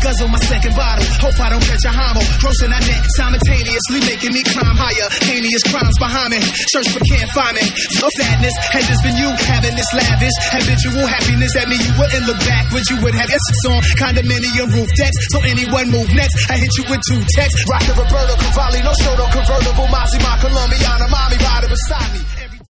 guzzle my second bottle. Hope I don't catch a homo. Grossing that net simultaneously, making me climb higher. Heinous crimes behind me. Search but can't find me. No sadness. Had this been you having this lavish habitual happiness at me, you wouldn't look backwards. You would have S on condominium roof decks. So anyone move next, I hit you with 2 texts. Rock the Roberto Cavalli, no show, no convertible. Mazzy, my Colombiana, mommy riding beside me.